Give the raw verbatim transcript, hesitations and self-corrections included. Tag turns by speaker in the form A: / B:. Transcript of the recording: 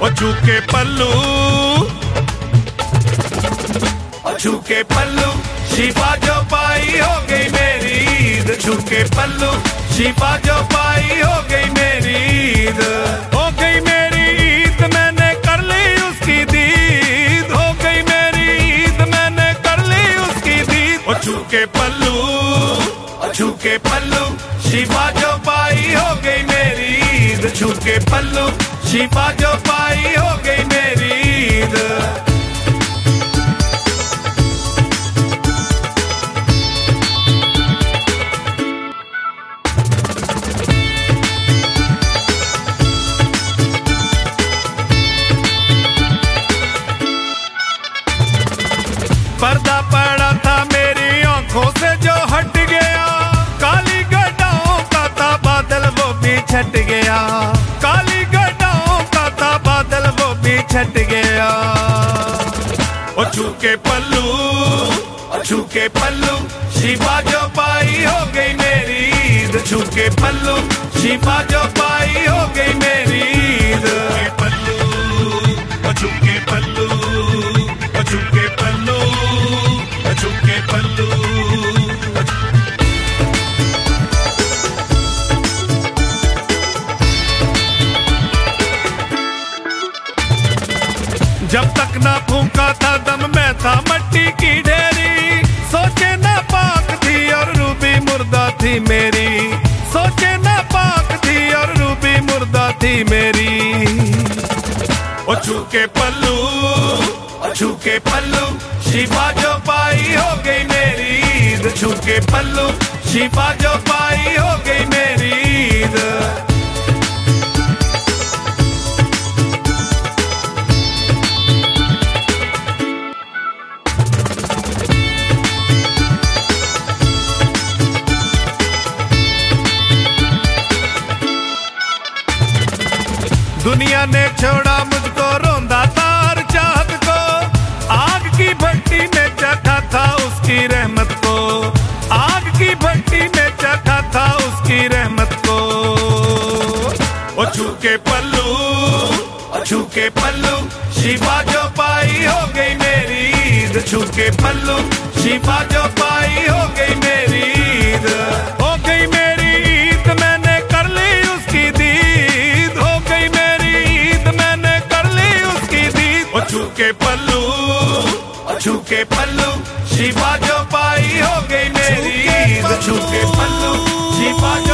A: झुके पल्लू झुके पल्लू शिफा जो पाई हो गई मेरी ईद। झुके पल्लू शिफा जो पाई हो गई मेरी ईद। हो गई मेरी ईद मैंने कर ली उसकी दीद। हो गई मेरी ईद मैंने कर ली उसकी दीद। ओ झुके पल्लू झुके पल्लू शिफा जो पाई हो गई मेरी ईद। झुके पल्लू शिफा जो पाई हो गई मेरी ईद। पर्दा पड़ा था मेरी आंखों से जो हट गया। काली गड्ढाओं का था बादल वो भी छट गया। काली गड्ढाओं का था बादल वो भी छट गया। ओ झुके पल्लू झुके पल्लू शिफा जो पाई हो गई मेरी ईद। झुके पल्लू शिफा जो पाई हो गई मेरी ईद। पल्लू झुके पल्लू झुके पल्लू झुके पल्लू। जब तक ना फूंका था दम में था मट्टी की ढेरी। सोचे ना पाक थी और रूबी मुर्दा थी मेरी। सोचे ना पाक थी और रूबी मुर्दा थी मेरी। ओ झुके पल्लू झुके पल्लू शिफा जो पाई हो गई मेरी ईद। झुके पल्लू शिफा जो पाई हो गई मेरी ईद। दुनिया ने छोड़ा मुझको रोंदा था हर चाहत को। आग की भट्टी में चखा था उसकी रहमत को। आग की भट्टी में चखा था उसकी रहमत को। ओ झुके पल्लू झुके पल्लू शिफा जो पाई हो गई मेरी ईद। झुके पल्लू शिफा जो पाई हो गई मेरी ईद। हो गई मेरी ईद मैंने कर ली उसकी दीद। हो गई मेरी ईद मैंने कर ली उसकी दीद। ओ झुके पल्लू झुके पल्लू शिफा जो पाई हो गई मेरी ईद। झुके पल्लू शिफा